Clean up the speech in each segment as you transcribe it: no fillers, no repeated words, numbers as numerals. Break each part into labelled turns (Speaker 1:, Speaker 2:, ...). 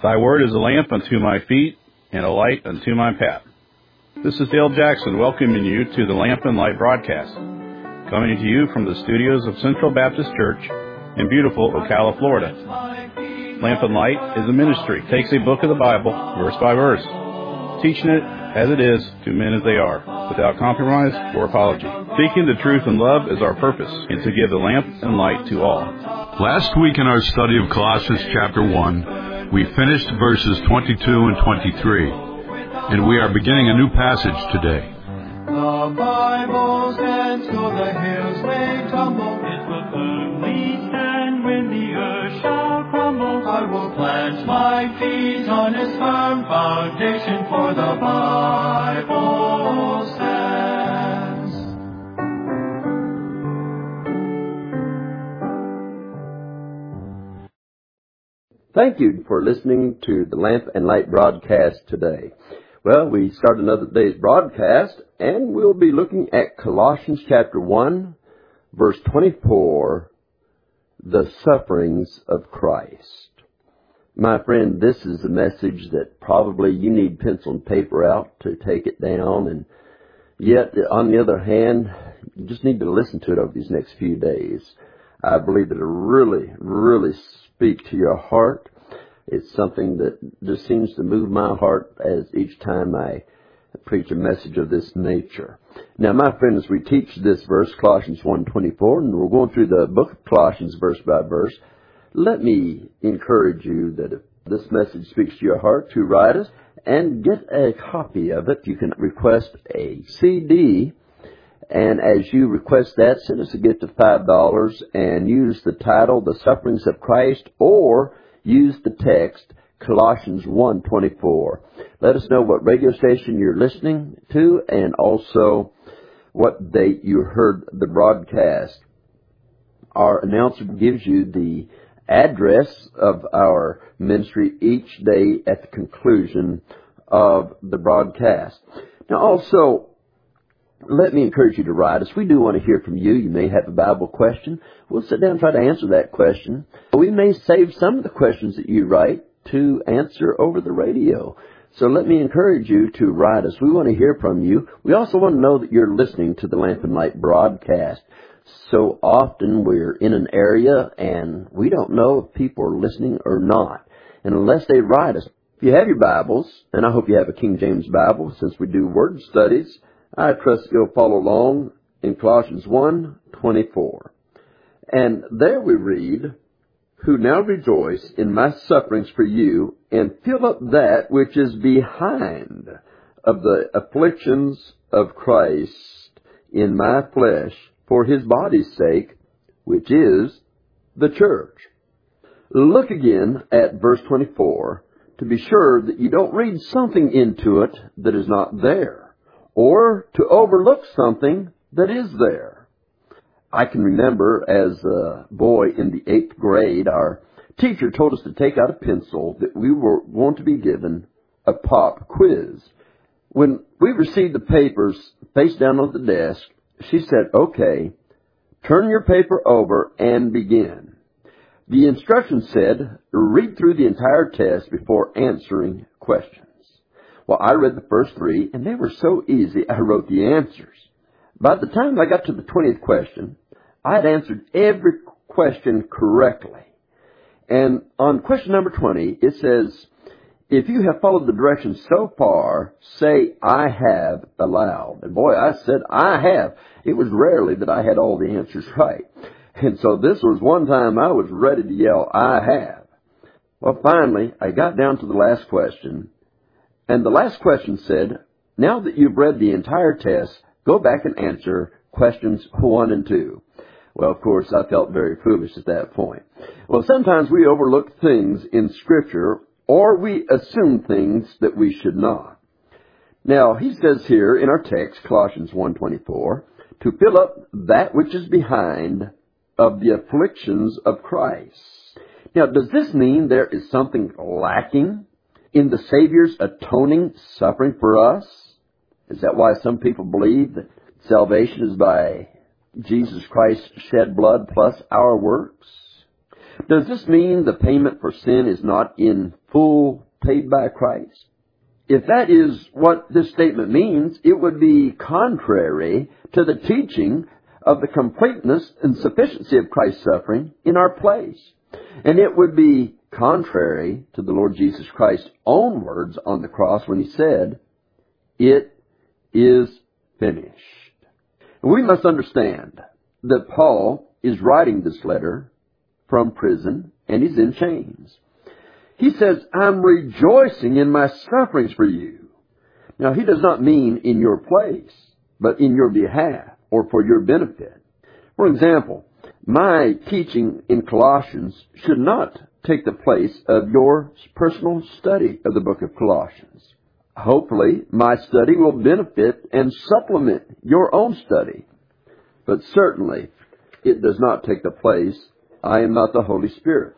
Speaker 1: Thy word is a lamp unto my feet and a light unto my path. This is Dale Jackson welcoming you to the Lamp and Light broadcast, coming to you from the studios of Central Baptist Church in beautiful Ocala, Florida. Lamp and Light is a ministry, takes a book of the Bible, verse by verse, teaching it as it is to men as they are, without compromise or apology. Speaking the truth in love is our purpose, and to give the lamp and light to all.
Speaker 2: Last week in our study of Colossians chapter 1, we finished verses 22 and 23, and we are beginning a new passage today.
Speaker 3: The Bible stands, though the hills may tumble, it will firmly stand when the earth shall crumble. I will plant my feet on its firm foundation, for the Bible stands.
Speaker 4: Thank you for listening to the Lamp and Light broadcast today. Well, we start another day's broadcast, and we'll be looking at Colossians chapter 1, verse 24, the sufferings of Christ. My friend, this is a message that probably you need pencil and paper out to take it down, and yet, on the other hand, you just need to listen to it over these next few days. I believe it'll really speak to your heart. It's something that just seems to move my heart as each time I preach a message of this nature. Now, my friends, we teach this verse, Colossians 1:24, and we're going through the book of Colossians verse by verse. Let me encourage you that if this message speaks to your heart, to write us and get a copy of it. You can request a CD, and as you request that, send us a gift of $5 and use the title, The Sufferings of Christ, or use the text, Colossians 1:24. Let us know what radio station you're listening to and also what date you heard the broadcast. Our announcer gives you the address of our ministry each day at the conclusion of the broadcast. Now also, let me encourage you to write us. We do want to hear from you. You may have a Bible question. We'll sit down and try to answer that question. We may save some of the questions that you write to answer over the radio. So let me encourage you to write us. We want to hear from you. We also want to know that you're listening to the Lamp and Light broadcast. So often we're in an area and we don't know if people are listening or not. And unless they write us, if you have your Bibles, and I hope you have a King James Bible since we do word studies, I trust you'll follow along in Colossians 1:24. And there we read, who now rejoice in my sufferings for you, and fill up that which is behind of the afflictions of Christ in my flesh for his body's sake, which is the church. Look again at verse 24 to be sure that you don't read something into it that is not there, or to overlook something that is there. I can remember as a boy in the 8th grade, our teacher told us to take out a pencil that we were going to be given a pop quiz. When we received the papers face down on the desk, she said, okay, turn your paper over and begin. The instructions said, read through the entire test before answering questions. Well, I read the first 3, and they were so easy, I wrote the answers. By the time I got to the 20th question, I had answered every question correctly. And on question number 20, it says, if you have followed the directions so far, say, I have aloud. And boy, I said, I have. It was rarely that I had all the answers right. And so this was one time I was ready to yell, I have. Well, finally, I got down to the last question. And the last question said, now that you've read the entire test, go back and answer questions 1 and 2. Well, of course, I felt very foolish at that point. Well, sometimes we overlook things in Scripture, or we assume things that we should not. Now, he says here in our text, Colossians 1:24, to fill up that which is behind of the afflictions of Christ. Now, does this mean there is something lacking in the Savior's atoning suffering for us? Is that why some people believe that salvation is by Jesus Christ's shed blood plus our works? Does this mean the payment for sin is not in full paid by Christ? If that is what this statement means, it would be contrary to the teaching of the completeness and sufficiency of Christ's suffering in our place. And it would be contrary to the Lord Jesus Christ's own words on the cross when he said, "It is finished." And we must understand that Paul is writing this letter from prison and he's in chains. He says, "I'm rejoicing in my sufferings for you." Now, he does not mean in your place, but in your behalf or for your benefit. For example, my teaching in Colossians should not take the place of your personal study of the book of Colossians. Hopefully, my study will benefit and supplement your own study. But certainly, it does not take the place. I am not the Holy Spirit.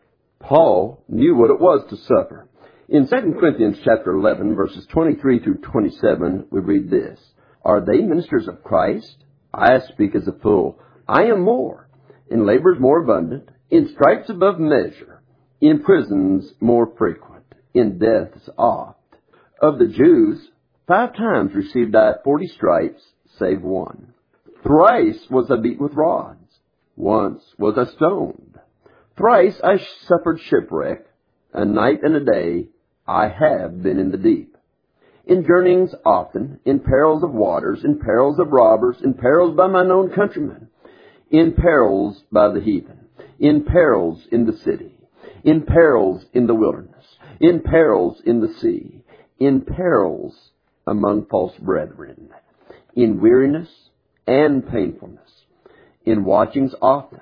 Speaker 4: Paul knew what it was to suffer. In 2 Corinthians chapter 11, verses 23 through 27, we read this: "Are they ministers of Christ? I speak as a fool. I am more, in labors more abundant, in stripes above measure, in prisons more frequent, in deaths oft. Of the Jews, 5 times received I 40 stripes, save one. Thrice was I beat with rods. Once was I stoned. Thrice I suffered shipwreck. A night and a day I have been in the deep. In journeyings often, in perils of waters, in perils of robbers, in perils by mine own countrymen, in perils by the heathen, in perils in the city, in perils in the wilderness, in perils in the sea, in perils among false brethren, in weariness and painfulness, in watchings often,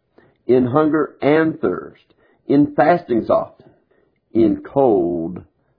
Speaker 4: in hunger and thirst, in fastings often, in cold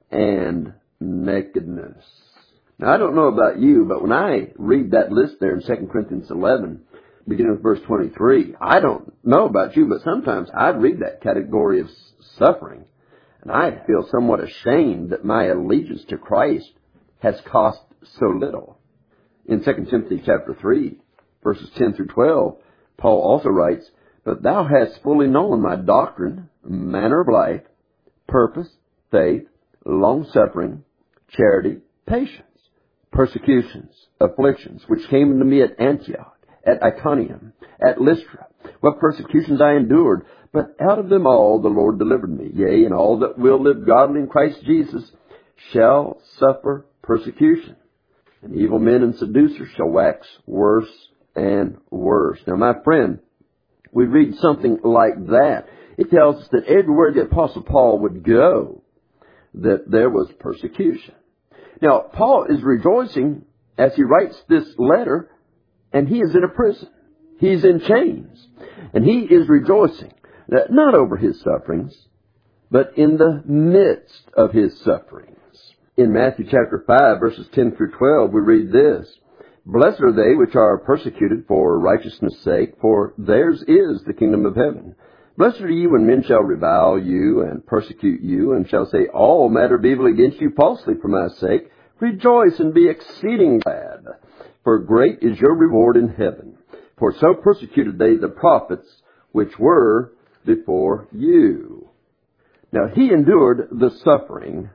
Speaker 4: and nakedness." Now, I don't know about you, but when I read that list there in 2 Corinthians 11, beginning with verse 23, I don't know about you, but sometimes I read that category of suffering, and I feel somewhat ashamed that my allegiance to Christ has cost so little. In 2 Timothy chapter 3, verses 10 through 12, Paul also writes, "But thou hast fully known my doctrine, manner of life, purpose, faith, long-suffering, charity, patience, persecutions, afflictions, which came unto me at Antioch, at Iconium, at Lystra, what persecutions I endured, but out of them all the Lord delivered me. Yea, and all that will live godly in Christ Jesus shall suffer persecution. And evil men and seducers shall wax worse and worse." Now, my friend, we read something like that. It tells us that everywhere the Apostle Paul would go, that there was persecution. Now, Paul is rejoicing as he writes this letter, and he is in a prison. He's in chains. And he is rejoicing, that not over his sufferings, but in the midst of his sufferings. In Matthew chapter 5, verses 10 through 12, we read this: "Blessed are they which are persecuted for righteousness' sake, for theirs is the kingdom of heaven. Blessed are ye when men shall revile you and persecute you, and shall say all manner of evil against you falsely for my sake. Rejoice and be exceeding glad, for great is your reward in heaven. For so persecuted they the prophets which were before you." Now, he endured the suffering,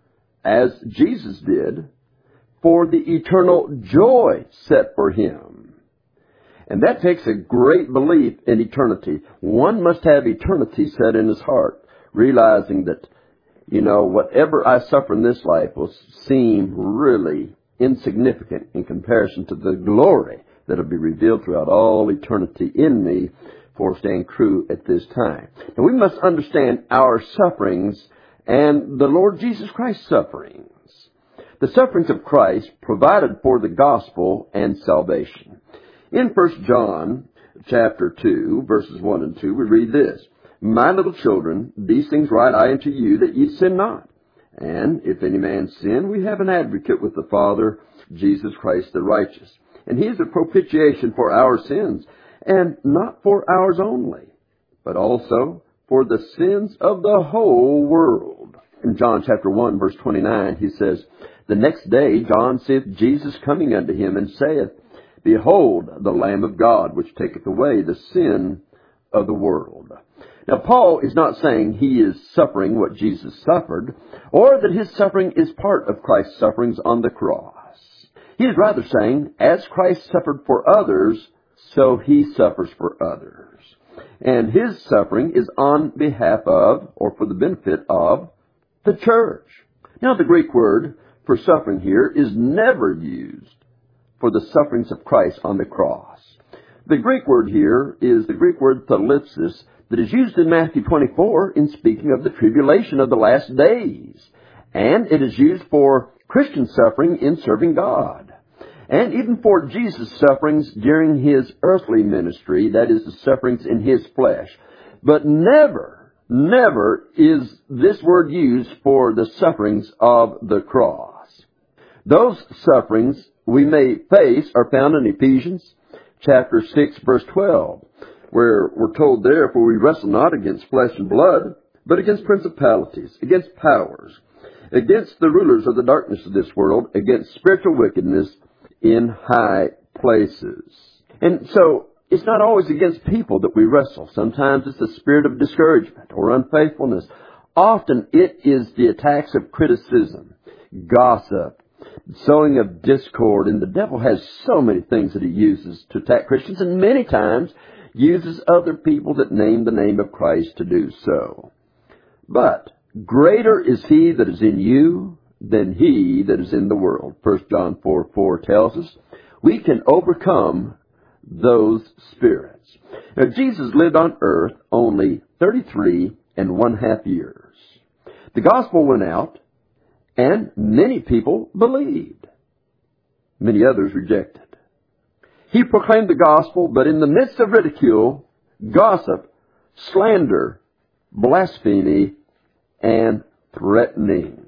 Speaker 4: as Jesus did, for the eternal joy set for him. And that takes a great belief in eternity. One must have eternity set in his heart, realizing that, whatever I suffer in this life will seem really insignificant in comparison to the glory that will be revealed throughout all eternity in me for staying true at this time. And we must understand our sufferings and the Lord Jesus Christ's sufferings. The sufferings of Christ provided for the gospel and salvation. In 1 John chapter 2, verses 1 and 2, we read this: "My little children, these things write I unto you, that ye sin not. And if any man sin, we have an advocate with the Father, Jesus Christ the righteous. And he is a propitiation for our sins, and not for ours only, but also for the sins of the whole world." In John chapter 1, verse 29, he says, "The next day John seeth Jesus coming unto him, and saith, Behold, the Lamb of God, which taketh away the sin of the world." Now, Paul is not saying he is suffering what Jesus suffered, or that his suffering is part of Christ's sufferings on the cross. He is rather saying, as Christ suffered for others, so he suffers for others. And his suffering is on behalf of, or for the benefit of, the church. Now, the Greek word for suffering here is never used for the sufferings of Christ on the cross. The Greek word here is the Greek word thalipsis that is used in Matthew 24 in speaking of the tribulation of the last days. And it is used for Christian suffering in serving God. And even for Jesus' sufferings during his earthly ministry, that is, the sufferings in his flesh. But never is this word used for the sufferings of the cross. Those sufferings we may face are found in Ephesians chapter 6, verse 12, where we're told there, for we wrestle not against flesh and blood, but against principalities, against powers, against the rulers of the darkness of this world, against spiritual wickedness in high places. And so, it's not always against people that we wrestle. Sometimes it's the spirit of discouragement or unfaithfulness. Often it is the attacks of criticism, gossip, sowing of discord, and the devil has so many things that he uses to attack Christians, and many times uses other people that name the name of Christ to do so. But greater is he that is in you than he that is in the world. 1 John 4:4 tells us we can overcome those spirits. Now, Jesus lived on earth only 33.5 years. The gospel went out, and many people believed. Many others rejected. He proclaimed the gospel, but in the midst of ridicule, gossip, slander, blasphemy, and threatenings.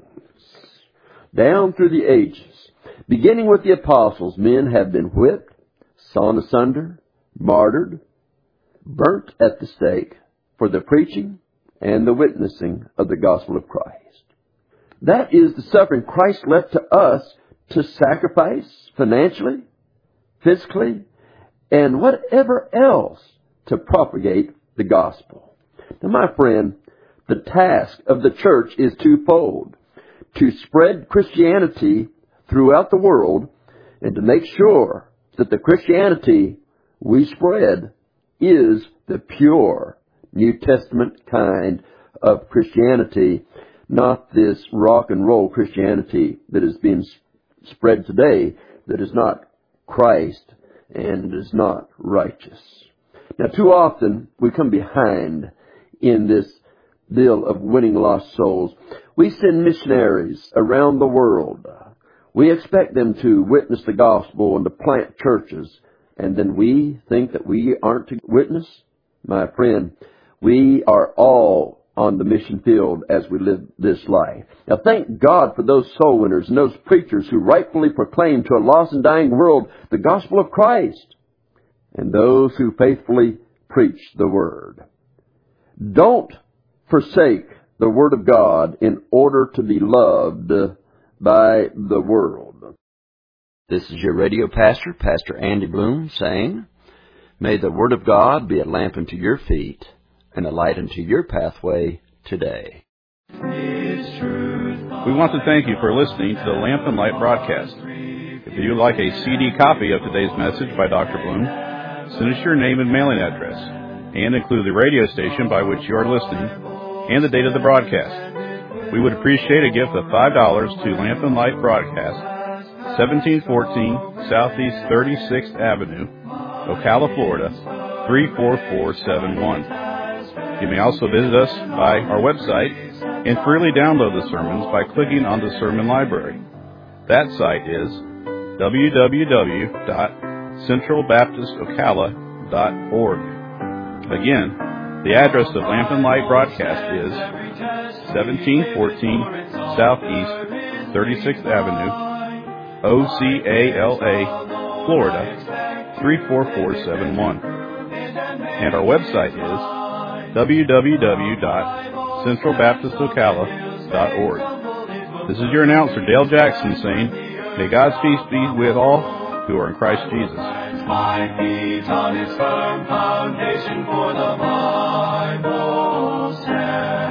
Speaker 4: Down through the ages, beginning with the apostles, men have been whipped, sawn asunder, martyred, burnt at the stake for the preaching and the witnessing of the gospel of Christ. That is the suffering Christ left to us to sacrifice financially, physically, and whatever else to propagate the gospel. Now, my friend, the task of the church is twofold: to spread Christianity throughout the world and to make sure that the Christianity we spread is the pure New Testament kind of Christianity, not this rock and roll Christianity that is being spread today that is not Christ and is not righteous. Now, too often we come behind in this deal of winning lost souls. We send missionaries around the world. We expect them to witness the gospel and to plant churches, and then we think that we aren't to witness? My friend, we are all on the mission field as we live this life. Now, thank God for those soul winners and those preachers who rightfully proclaim to a lost and dying world the gospel of Christ, and those who faithfully preach the word. Don't forsake the word of God in order to be loved by the world. This is your radio pastor, Pastor Andy Bloom, saying, may the word of God be a lamp unto your feet and a light unto your pathway today.
Speaker 1: We want to thank you for listening to the Lamp and Light broadcast. If you would like a CD copy of today's message by Dr. Bloom, send us your name and mailing address, and include the radio station by which you are listening and the date of the broadcast. We would appreciate a gift of $5 to Lamp and Light Broadcast, 1714 Southeast 36th Avenue, Ocala, Florida, 34471. You may also visit us by our website and freely download the sermons by clicking on the Sermon Library. That site is www.centralbaptistocala.org. Again, the address of Lamp and Light Broadcast is 1714 Southeast 36th Avenue, Ocala, Florida, 34471. And our website is www.centralbaptistocala.org. This is your announcer, Dale Jackson, saying, may God's peace be with all, who are in Christ Jesus.
Speaker 3: My feet on its firm foundation, for the Bible stands.